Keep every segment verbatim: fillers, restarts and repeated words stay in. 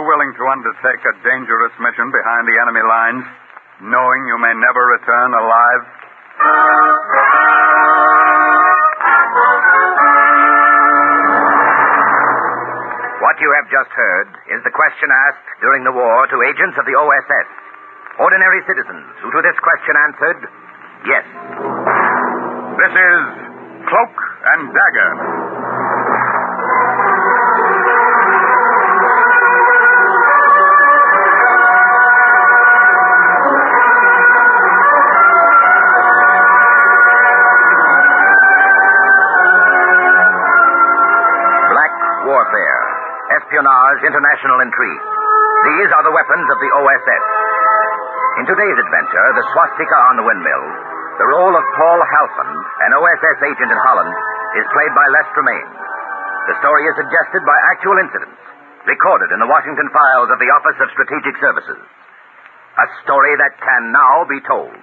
willing to undertake a dangerous mission behind the enemy lines, knowing you may never return alive? What you have just heard is the question asked during the war to agents of the O S S. Ordinary citizens who to this question answered, yes. This is Cloak and Dagger. Black warfare, espionage, international intrigue. These are the weapons of the O S S. In today's adventure, The Swastika on the Windmill, the role of Paul Halfon, an O S S agent in Holland, is played by Les Tremaine. The story is suggested by actual incidents, recorded in the Washington files of the Office of Strategic Services. A story that can now be told.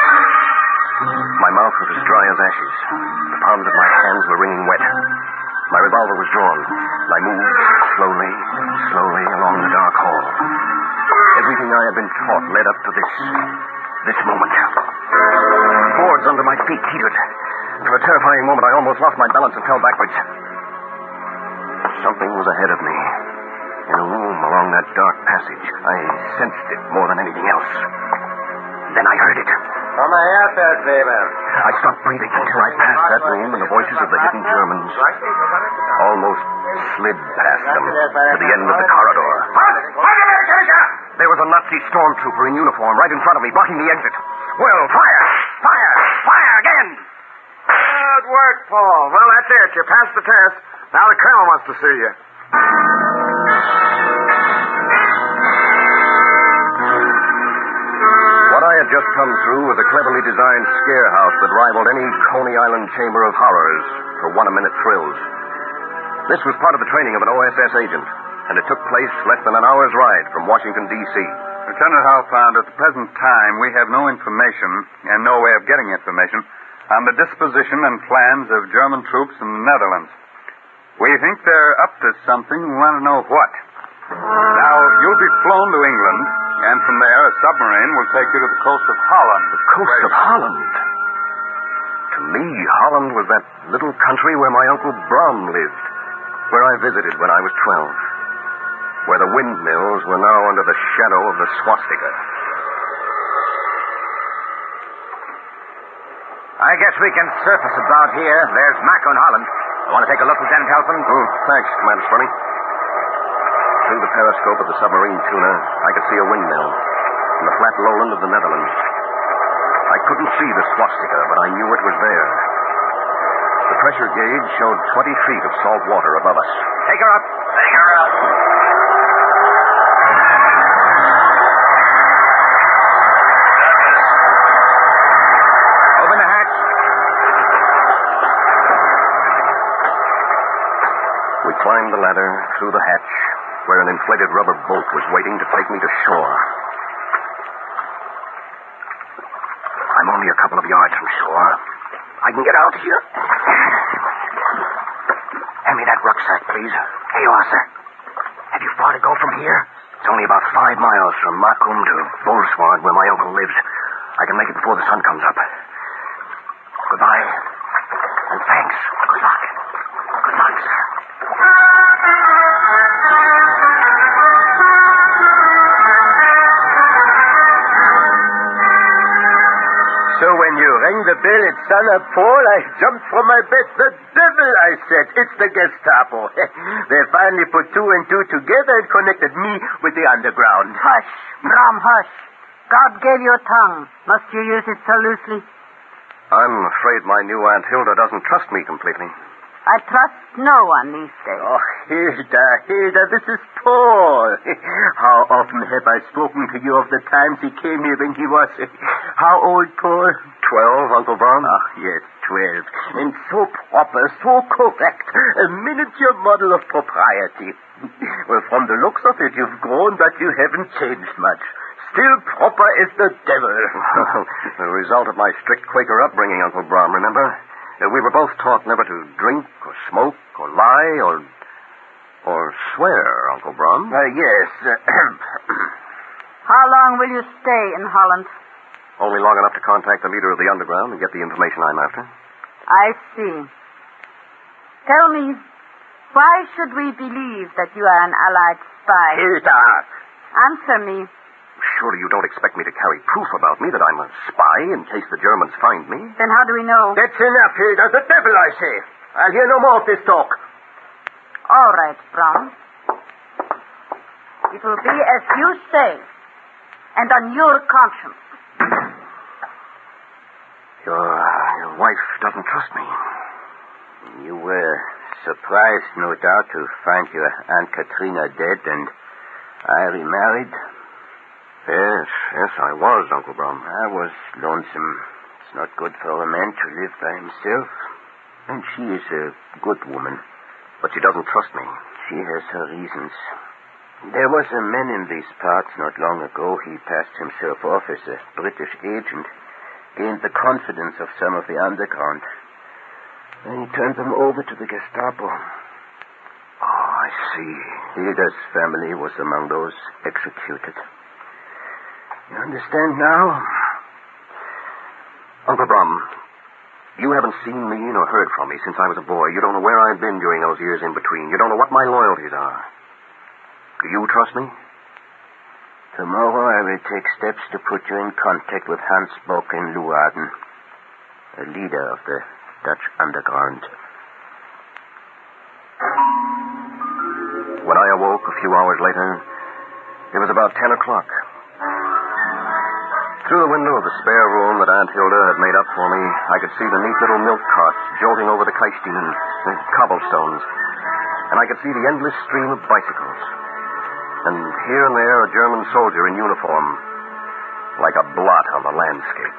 My mouth was as dry as ashes. The palms of my hands were wringing wet. My revolver was drawn. I moved slowly, slowly along the dark hall. Everything I had been taught led up to this, this moment. Boards under my feet teetered. For a terrifying moment, I almost lost my balance and fell backwards. Something was ahead of me. In a room along that dark passage. I sensed it more than anything else. Then I heard it. Come her, Feldwebel. I stopped breathing until I passed that room and the voices of the hidden Germans almost slid past them to the end of the corridor. There was a Nazi stormtrooper in uniform right in front of me, blocking the exit. Well, fire! Fire! Fire again! Good work, Paul. Well, that's it. You passed the test. Now the colonel wants to see you. What I had just come through was a cleverly designed scare house that rivaled any Coney Island chamber of horrors for one-a-minute thrills. This was part of the training of an O S S agent, and it took place less than an hour's ride from Washington, D C Lieutenant Halfond, at the present time, we have no information and no way of getting information on the disposition and plans of German troops in the Netherlands. We think they're up to something. We want to know what. Now, you'll be flown to England, and from there, a submarine will take you to the coast of Holland. The coast of Holland? To me, Holland was that little country where my Uncle Brom lived, where I visited when I was twelve, where the windmills were now under the shadow of the swastika. I guess we can surface about here. There's Mac on Holland. I want to take a look, Lieutenant Halfon? Oh, thanks, Commander Sperling. Through the periscope of the submarine tuner, I could see a windmill in the flat lowland of the Netherlands. I couldn't see the swastika, but I knew it was there. The pressure gauge showed twenty feet of salt water above us. Take her up. Take her up. Open the hatch. We climbed the ladder through the hatch, where an inflated rubber boat was waiting to take me to shore. I'm only a couple of yards from shore. I can get out here. Hand me that rucksack, please. Here you are, sir. Have you far to go from here? It's only about five miles from Macum to Bolsward, where my uncle lives. I can make it before the sun comes up. Goodbye. And thanks. Good luck. Good luck, sir. So when you rang the bell at San Paul, I jumped from my bed. The devil, I said. It's the Gestapo. They finally put two and two together and connected me with the underground. Hush, Brom, hush. God gave you a tongue. Must you use it so loosely? I'm afraid my new Aunt Hilda doesn't trust me completely. I trust no one these days. Oh, Hilda, Hilda, this is Paul. How often have I spoken to you of the times he came here when he was... How old, Paul? Twelve, Uncle Brom? Oh, yes, twelve. And so proper, so correct. A miniature model of propriety. Well, from the looks of it, you've grown, but you haven't changed much. Still proper as the devil. The result of my strict Quaker upbringing, Uncle Brom, remember? Uh, we were both taught never to drink or smoke or lie or... Or swear, Uncle Brum. Uh, yes. How long will you stay in Holland? Only long enough to contact the leader of the underground and get the information I'm after. I see. Tell me, why should we believe that you are an Allied spy? Hilda! Answer me. Surely you don't expect me to carry proof about me that I'm a spy in case the Germans find me? Then how do we know? That's enough, Hilda. The devil, I say. I'll hear no more of this talk. All right, Brown. It will be as you say, and on your conscience. Your, your wife doesn't trust me. You were surprised, no doubt, to find your Aunt Katrina dead and I remarried. Yes, yes, I was, Uncle Brum. I was lonesome. It's not good for a man to live by himself. And she is a good woman. But she doesn't trust me. She has her reasons. There was a man in these parts not long ago. He passed himself off as a British agent, gained the confidence of some of the underground. And he turned them over to the Gestapo. Oh, I see. Hilda's family was among those executed. You understand now? Uncle Brum, you haven't seen me nor heard from me since I was a boy. You don't know where I've been during those years in between. You don't know what my loyalties are. Do you trust me? Tomorrow I will take steps to put you in contact with Hans Bock in Leeuwarden, a leader of the Dutch underground. When I awoke a few hours later, it was about ten o'clock. Through the window of the spare room that Aunt Hilda had made up for me, I could see the neat little milk carts jolting over the Keistinen, the cobblestones, and I could see the endless stream of bicycles. And here and there a German soldier in uniform, like a blot on the landscape.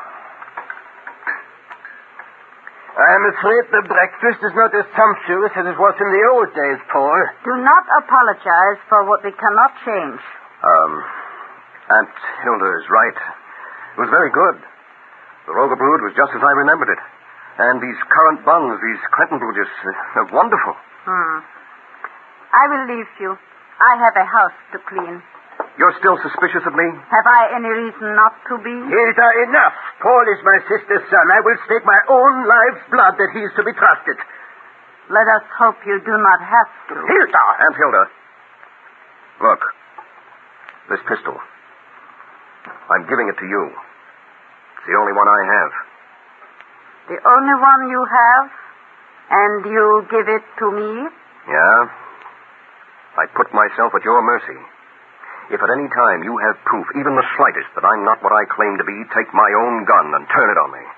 I'm afraid the breakfast is not as sumptuous as it was in the old days, Paul. Do not apologize for what we cannot change. Um, Aunt Hilda is right. It was very good. The Rogebrud was just as I remembered it. And these currant buns, these Krentenbluges, they're wonderful. Hmm. I will leave you. I have a house to clean. You're still suspicious of me? Have I any reason not to be? Hilda, enough. Paul is my sister's son. I will stake my own life's blood that he is to be trusted. Let us hope you do not have to. Hilda! Aunt Hilda. Look. This pistol. I'm giving it to you. It's the only one I have. The only one you have? And you give it to me? Yeah? I put myself at your mercy. If at any time you have proof, even the slightest, that I'm not what I claim to be, take my own gun and turn it on me.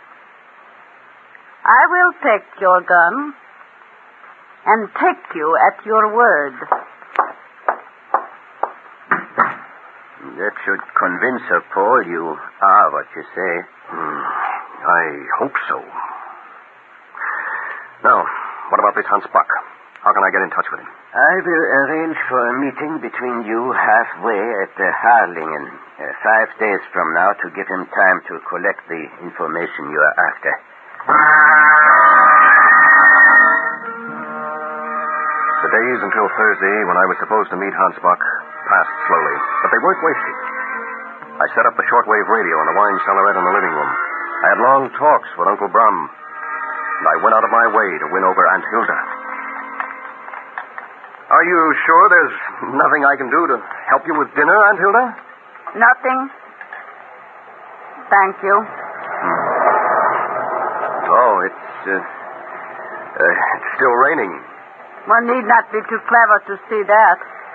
I will take your gun and take you at your word. That should convince her, Paul. You are what you say. Hmm. I hope so. Now, what about this Hans Bock? How can I get in touch with him? I will arrange for a meeting between you halfway at the Harlingen uh, five days from now to give him time to collect the information you are after. The days until Thursday, when I was supposed to meet Hans Bock, passed slowly, but they weren't wasted. I set up the shortwave radio in the wine cellarette in the living room. I had long talks with Uncle Brum, and I went out of my way to win over Aunt Hilda. Are you sure there's nothing I can do to help you with dinner, Aunt Hilda? Nothing. Thank you. Hmm. Oh, it's, uh, uh, it's still raining. One need not be too clever to see that.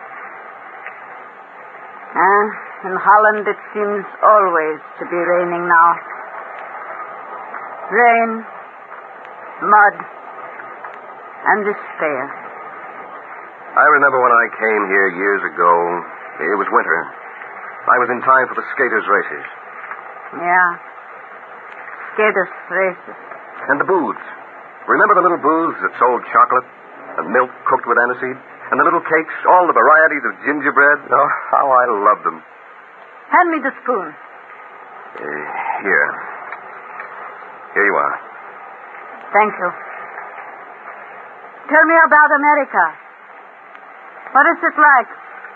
Uh, in Holland it seems always to be raining now. Rain, mud, and despair. I remember when I came here years ago. It was winter. I was in time for the skaters' races. Yeah. Skaters' races. And the booths. Remember the little booths that sold chocolate and milk cooked with aniseed? And the little cakes, all the varieties of gingerbread? Oh, how I loved them. Hand me the spoon. Uh, here. Here you are. Thank you. Tell me about America. What is it like?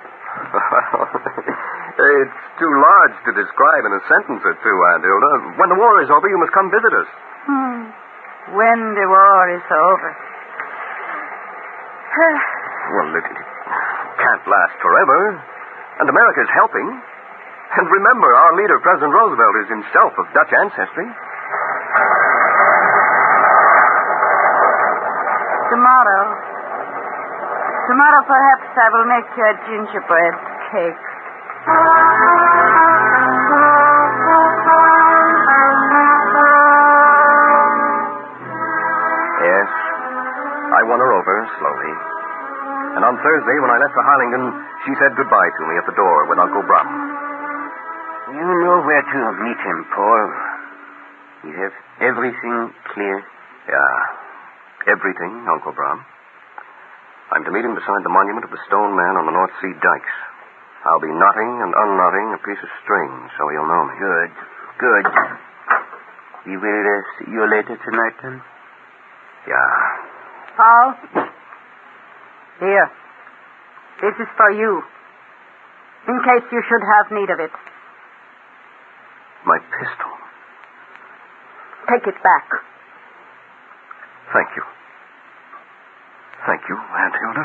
It's too large to describe in a sentence or two, Aunt Hilda. When the war is over, you must come visit us. Hmm. When the war is over. Well, it, it can't last forever. And America's helping. And remember, our leader, President Roosevelt, is himself of Dutch ancestry. Tomorrow. Tomorrow, perhaps, I will make you a gingerbread cake. Yes. I won her over, slowly. And on Thursday, when I left for Harlingen, she said goodbye to me at the door with Uncle Brum. You know where to meet him, Paul. You have everything clear? Yeah. Everything, Uncle Brum. I'm to meet him beside the monument of the Stone Man on the North Sea dikes. I'll be knotting and unknotting a piece of string, so he'll know me. Good. Good. We will uh, see you later tonight, then? Yeah. Paul? Here. This is for you. In case you should have need of it. My pistol. Take it back. Thank you. Thank you, Aunt Hilda.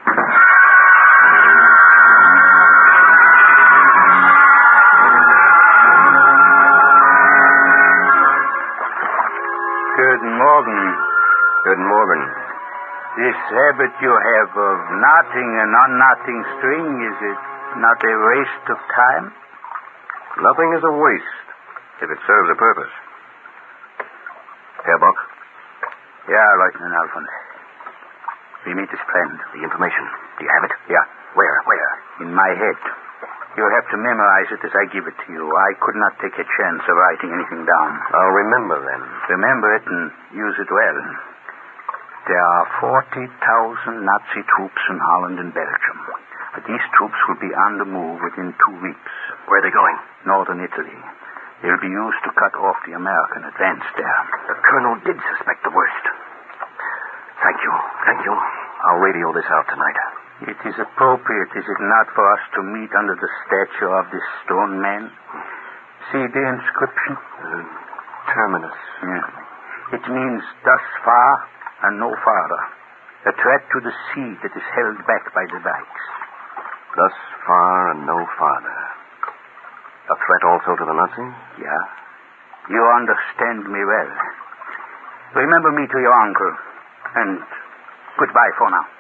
Good morning. Good morning. This habit you have of knotting and unknotting string, is it not a waste of time? Nothing is a waste if it serves a purpose. Herr Bock? Yeah, Lieutenant Alfond. We meet as planned. The information. Do you have it? Yeah. Where? Where? In my head. You'll have to memorize it as I give it to you. I could not take a chance of writing anything down. I'll remember then. Remember it and use it well. There are forty thousand Nazi troops in Holland and Belgium. But these troops will be on the move within two weeks. Where are they going? Northern Italy. They'll be used to cut off the American advance there. The colonel did suspect the worst. Thank you. Thank you. I'll radio this out tonight. It is appropriate, is it not, for us to meet under the statue of this stone man? See the inscription? Uh, terminus. Yeah. It means thus far and no farther. A threat to the sea that is held back by the dikes. Thus far and no farther. A threat also to the Nazis? Yeah. You understand me well. Remember me to your uncle. And goodbye for now.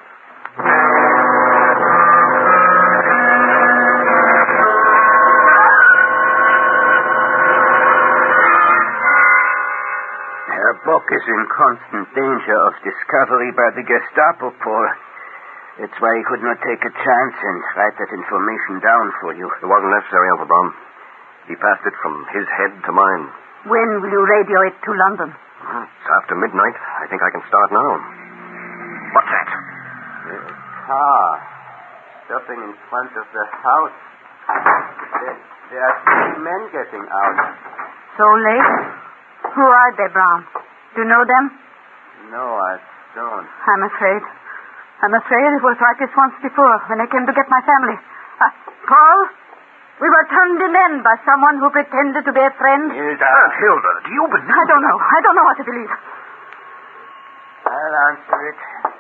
Herr Bock is in constant danger of discovery by the Gestapo, Paul. That's why he could not take a chance and write that information down for you. It wasn't necessary, Uncle Brum. He passed it from his head to mine. When will you radio it to London? Well, it's after midnight. I think I can start now. What's that? There's a car stopping in front of the house. There, there are three men getting out. So late? Who are they, Brown? Do you know them? No, I don't. I'm afraid. I'm afraid it was like this once before when I came to get my family. Uh, Paul? We were turned in by someone who pretended to be a friend. Hilda. Aunt Hilda, do you believe... I don't know. I don't know what to believe. I'll answer it.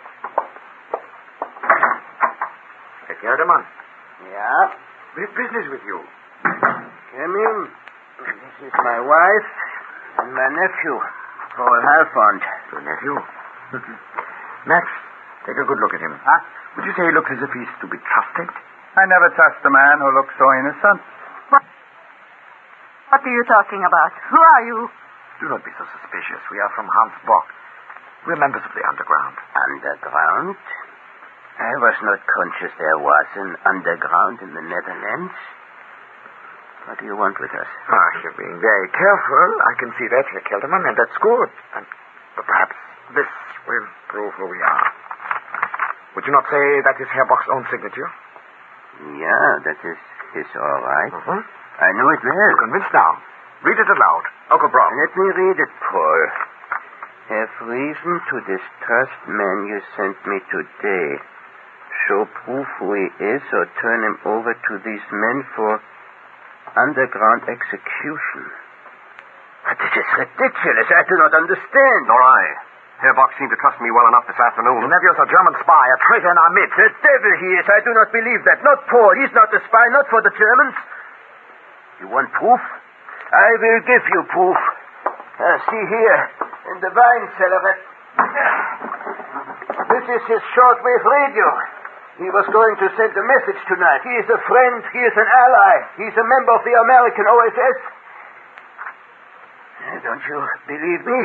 Herr Kelderman. Yeah? We've business with you. Come in. This is my wife and my nephew, Paul Halfond. Your nephew? Max, take a good look at him. Huh? Would you say he looks as if he's to be trusted? I never trust a man who looks so innocent. What? What are you talking about? Who are you? Do not be so suspicious. We are from Hans Bock. We're members of the underground. Underground? I was not conscious there was an underground in the Netherlands. What do you want with us? Ah, you're being very careful. I can see that, Herr Kelderman, and that's good. And perhaps this will prove who we are. Would you not say that is Herr Bock's own signature? Yeah, that is, is all right. Mm-hmm. I know it well. You're convinced now. Read it aloud. Uncle Brown. Let me read it, Paul. Have reason to distrust man you sent me today. show proof who he is or turn him over to these men for underground execution. This is ridiculous. I do not understand. Nor I. Herr Bock seemed to trust me well enough this afternoon. Your nephew's a German spy, a traitor in our midst. The devil he is. I do not believe that. Not Paul. He's not a spy, not for the Germans. You want proof? I will give you proof. Uh, see here, in the wine cellar. This is his shortwave radio. He was going to send a message tonight. He is a friend. He is an ally. He's a member of the American O S S. Uh, don't you believe me?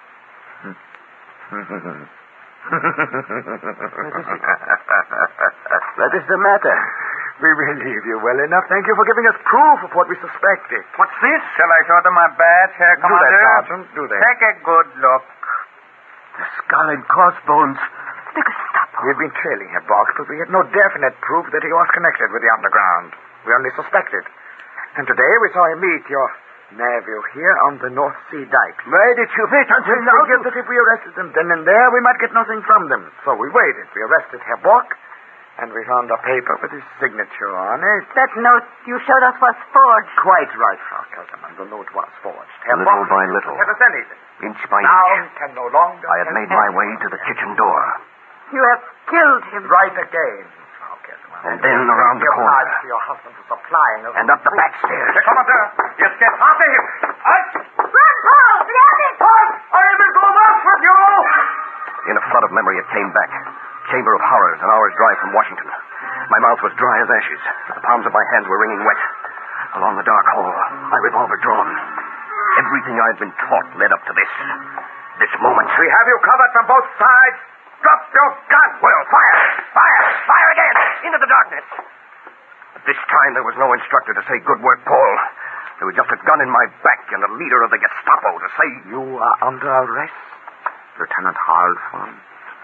What is the matter? We believe you well enough. Thank you for giving us proof of what we suspected. What's this? Shall I show them my badge, Herr Do that, Commander? Sergeant. Do that. Take a good look. The skull and crossbones. The Gestapo. We had been trailing Herr Bock, but we had no definite proof that he was connected with the underground. We only suspected. And today we saw him meet your nephew here on the North Sea dike. Why did you wait until now? We figured that if we arrested them then and there, we might get nothing from them. So we waited. We arrested Herr Bock, and we found a paper with his signature on it. That note you showed us was forged. Quite right, Frau Kelterman. The note was forged. Herr Little Bock by little, never sent it. inch by Now inch, he can no longer... I had made my way to the kitchen door. You have killed him. Right again, Frau Kelterman. And then around the corner. Obliged to your husband for supplying us. And up the back stairs. Herr Commander, jetzt get after him. Halt! Run, Paul! The enemy! Halt! I will go back with you! In a flood of memory, it came back. Chamber of Horrors, an hour's drive from Washington. My mouth was dry as ashes. The palms of my hands were wringing wet. Along the dark hall, my revolver drawn. Everything I had been taught led up to this. This moment. We have you covered from both sides. Drop your gun. Well, fire! Fire! Fire again! Into the darkness! But this time there was no instructor to say, good work, Paul. There was just a gun in my back and a leader of the Gestapo to say... You are under arrest, Lieutenant Halfon.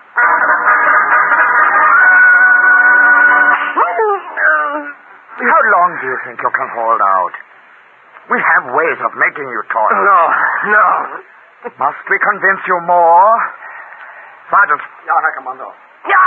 How long do you think you can hold out? We have ways of making you talk. No, no. Must we convince you more? Sergeant. Ja, Herr Kommando. Yeah.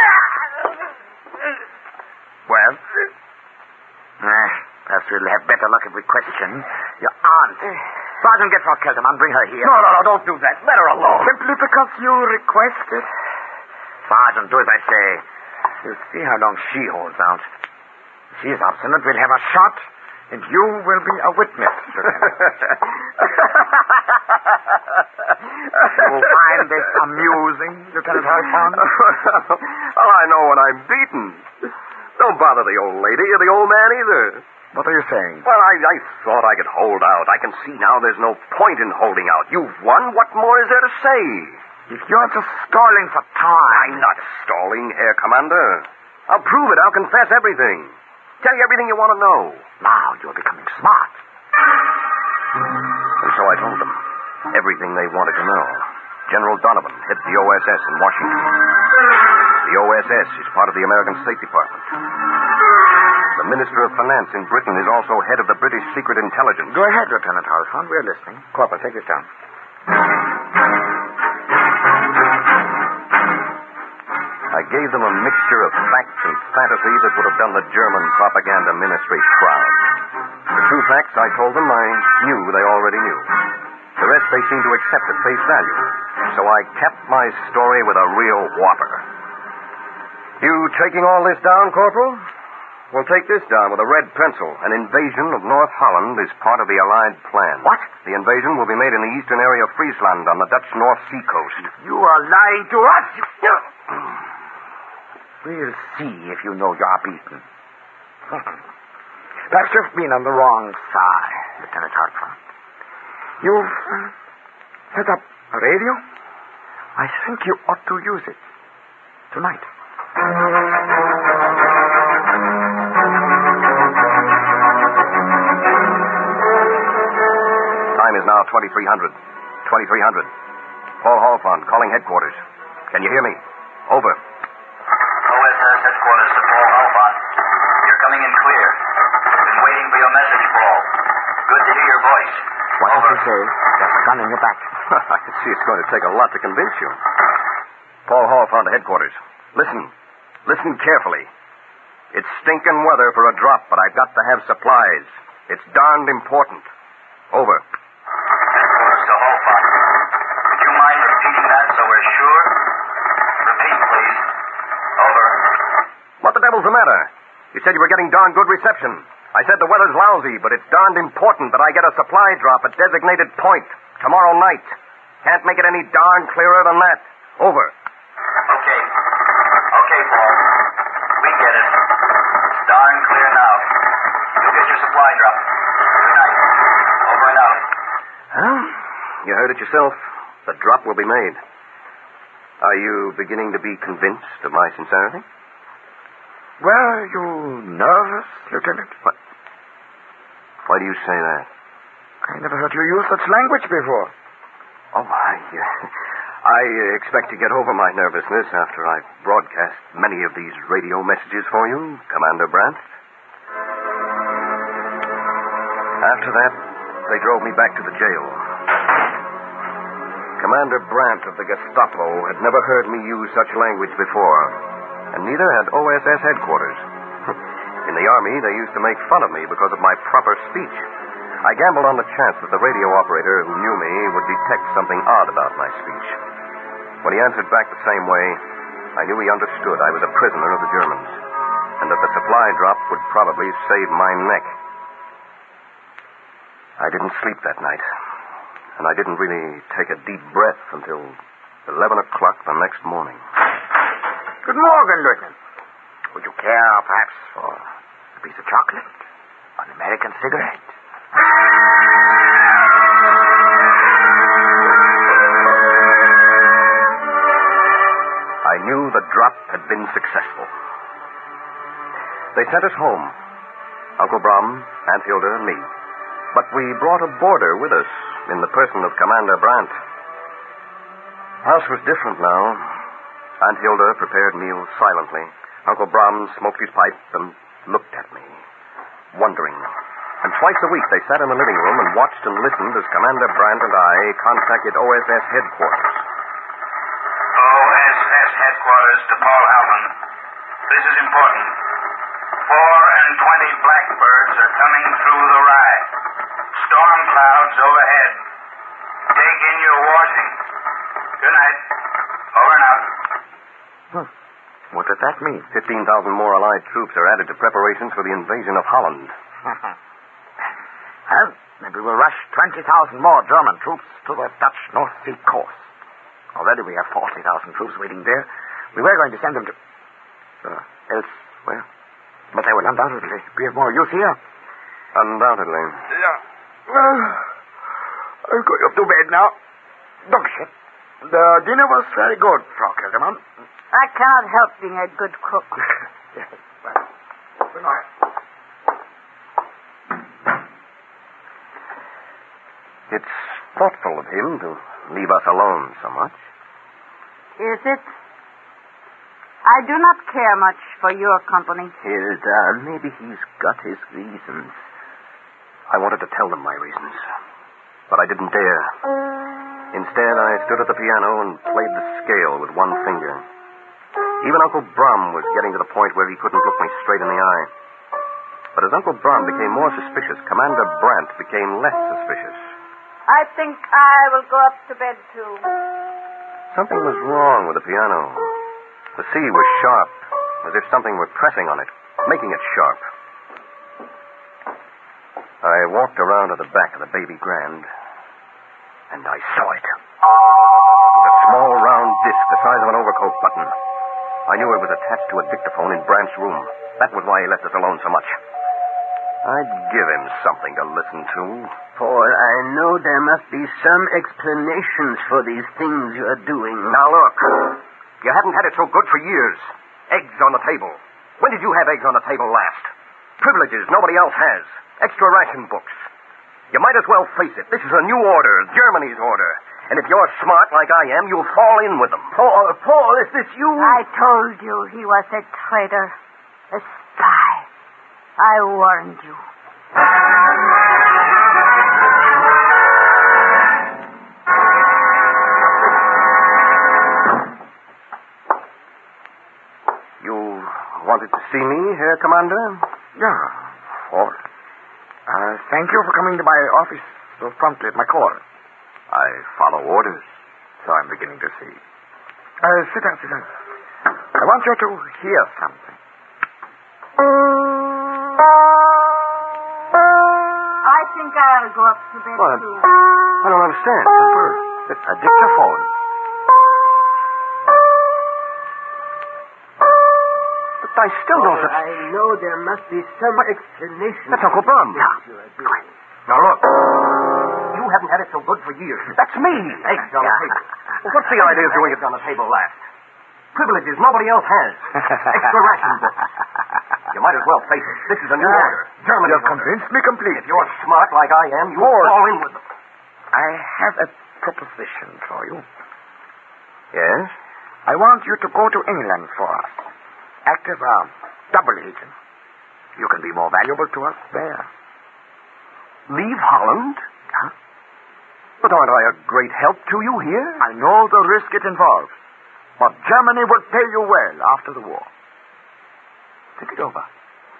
Well? Eh, perhaps we'll have better luck if we question your aunt. Sergeant, get Frau Kelterman. Bring her here. No, no, no, don't do that. Let her alone. Simply because you request it. Sergeant, do as I say. We'll see how long she holds out. If she is obstinate, we'll have a shot, and you will be a witness. You'll find this amusing, Lieutenant Halfon? Oh, I know when I'm beaten. Don't bother the old lady or the old man either. What are you saying? Well, I, I thought I could hold out. I can see now there's no point in holding out. You've won. What more is there to say? If you're just stalling for time... I'm not stalling, Herr Commander. I'll prove it. I'll confess everything. Tell you everything you want to know. Now you're becoming smart. And so I told them everything they wanted to know. General Donovan heads the O S S in Washington. The O S S is part of the American State Department. The Minister of Finance in Britain is also head of the British Secret Intelligence. Go ahead, Lieutenant Halfon. We're listening. Corporal, take this down. I gave them a mixture of fact and fantasy that would have done the German propaganda ministry proud. The true facts I told them I knew they already knew. The rest they seemed to accept at face value. So I kept my story with a real whopper. You taking all this down, Corporal? Well, take this down with a red pencil. An invasion of North Holland is part of the Allied plan. What? The invasion will be made in the eastern area of Friesland on the Dutch North Sea coast. You are lying to us. We'll see if you know you're beaten. Perhaps you've been on the wrong side, Lieutenant Halfon. You've uh, set up a radio? I think you ought to use it tonight. Time is now twenty-three hundred. twenty-three hundred. Paul Halfon, calling headquarters. Can you hear me? Over. O S S headquarters to Paul Halfon. You're coming in clear. Been waiting for your message, Paul. Good to hear your voice. What did you say? There's a gun in your back. I can see it's going to take a lot to convince you. Paul Halfon to headquarters. Listen. Listen carefully. It's stinking weather for a drop, but I've got to have supplies. It's darned important. Over. Headquarters to Holfont. Would you mind repeating that so we're sure? Repeat, please. Over. What the devil's the matter? You said you were getting darn good reception. I said the weather's lousy, but it's darned important that I get a supply drop at designated point tomorrow night. Can't make it any darn clearer than that. Over. Okay. Okay, Paul. We get it. It's darn clear now. You'll get your supply drop. Good night. Over and out. Well, you heard it yourself. The drop will be made. Are you beginning to be convinced of my sincerity? Were you nervous, Lieutenant? What? Why do you say that? I never heard you use such language before. Oh, I, uh, I expect to get over my nervousness after I've broadcast many of these radio messages for you, Commander Brandt. After that, they drove me back to the jail. Commander Brandt of the Gestapo had never heard me use such language before, and neither had O S S headquarters. In the Army, they used to make fun of me because of my proper speech. I gambled on the chance that the radio operator who knew me would detect something odd about my speech. When he answered back the same way, I knew he understood I was a prisoner of the Germans, and that the supply drop would probably save my neck. I didn't sleep that night, and I didn't really take a deep breath until eleven o'clock the next morning. Good morning, Lieutenant. Would you care, perhaps, for a piece of chocolate? An American cigarette? I knew the drop had been successful. They sent us home, Uncle Brom, Aunt Hilda, and me. But we brought a boarder with us in the person of Commander Brandt. House was different now. Aunt Hilda prepared meals silently. Uncle Brom smoked his pipe and looked at me, wondering. And twice a week they sat in the living room and watched and listened as Commander Brandt and I contacted O S S headquarters. O S S headquarters to Paul Halman. This is important. Four and twenty blackbirds are coming through the rye. Storm clouds overhead. Take in your washing. Good night. Over and out. Hmm. What does that mean? Fifteen thousand more Allied troops are added to preparations for the invasion of Holland. Well, maybe we'll rush twenty thousand more German troops to the Dutch North Sea coast. Already we have forty thousand troops waiting there. We were going to send them to... Uh, elsewhere. But they will undoubtedly be of more use here. Undoubtedly. Yeah. Well, I'm going up to bed now. Dankeschön. The dinner was very good, Frau Kelderman. I cannot help being a good cook. Yes. Well, good night. It's thoughtful of him to leave us alone so much. Is it? I do not care much for your company. Hilda, maybe he's got his reasons. I wanted to tell them my reasons, but I didn't dare. Instead, I stood at the piano and played the scale with one finger. Even Uncle Brom was getting to the point where he couldn't look me straight in the eye. But as Uncle Brom became more suspicious, Commander Brandt became less suspicious. I think I will go up to bed, too. Something was wrong with the piano. The C was sharp, as if something were pressing on it, making it sharp. I walked around to the back of the baby grand, and I saw it. It was a small round disc the size of an overcoat button. I knew it was attached to a dictaphone in Brandt's room. That was why he left us alone so much. I'd give him something to listen to. Paul, I know there must be some explanations for these things you're doing. Now look, you haven't had it so good for years. Eggs on the table. When did you have eggs on the table last? Privileges nobody else has. Extra ration books. You might as well face it. This is a new order, Germany's order. And if you're smart like I am, you'll fall in with them. Paul, Paul, is this you? I told you he was a traitor. A spy. I warned you. You see me, Herr Commander? Yeah, all. Uh, thank you for coming to my office so promptly at my call. I follow orders, so I'm beginning to see. Uh, sit down, sit down. I want you to hear something. I think I'll go up to bed, What? too. I don't understand. It's a dictaphone. But I still don't... Oh, I know there must be some explanation. That's Uncle Bum. Yeah. Now, look. You haven't had it so good for years. That's me. Eggs on the table. Well, what's the idea of doing it on the table last? Privileges nobody else has. Extra ration books. You might as well face it. This is a new order. Germany. You've convinced me completely. If you're smart like I am, you'll fall in with them. I have a proposition for you. Yes? I want you to go to England for us. Act as a double agent. You can be more valuable to us there. Leave Holland? Huh? But aren't I a great help to you here? I know the risk it involves, but Germany will pay you well after the war. Think it over.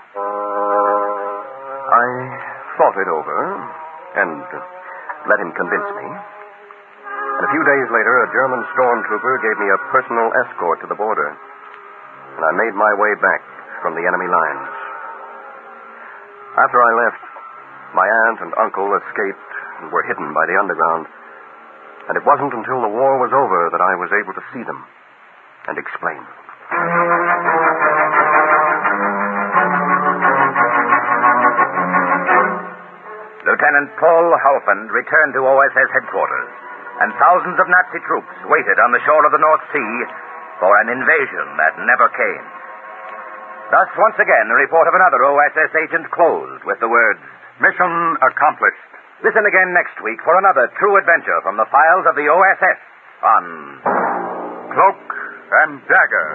I thought it over and let him convince me. And a few days later, a German stormtrooper gave me a personal escort to the border. And I made my way back from the enemy lines. After I left, my aunt and uncle escaped and were hidden by the underground. And it wasn't until the war was over that I was able to see them and explain. Lieutenant Paul Halfand returned to O S S headquarters, and thousands of Nazi troops waited on the shore of the North Sea for an invasion that never came. Thus, once again, the report of another O S S agent closed with the words, Mission accomplished. Listen again next week for another true adventure from the files of the O S S on Cloak and Dagger.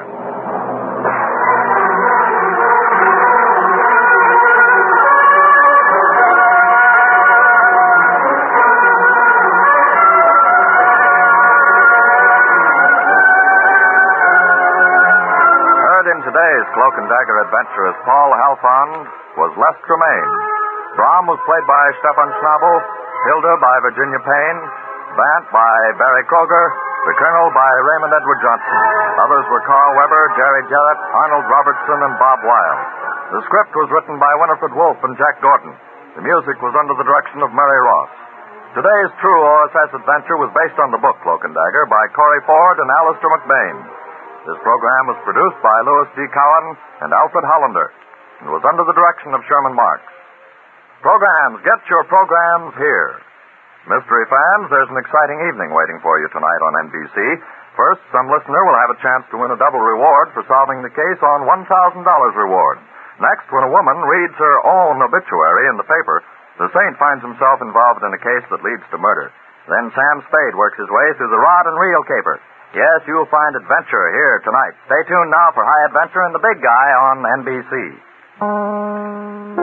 Heard in today's Cloak and Dagger adventure as Paul Halfond was Les Tremaine. Brom was played by Stefan Schnabel, Hilda by Virginia Payne, Bant by Barry Kroger, the Colonel by Raymond Edward Johnson. Others were Carl Weber, Jerry Jarrett, Arnold Robertson, and Bob Wilde. The script was written by Winifred Wolfe and Jack Gordon. The music was under the direction of Murray Ross. Today's true O S S adventure was based on the book Cloak and Dagger by Corey Ford and Alistair McBain. This program was produced by Louis D. Cowan and Alfred Hollander and was under the direction of Sherman Marks. Programs, get your programs here. Mystery fans, there's an exciting evening waiting for you tonight on N B C. First, some listener will have a chance to win a double reward for solving the case on one thousand dollars reward. Next, when a woman reads her own obituary in the paper, the saint finds himself involved in a case that leads to murder. Then Sam Spade works his way through the rod and reel caper. Yes, you'll find adventure here tonight. Stay tuned now for High Adventure and the Big Guy on N B C.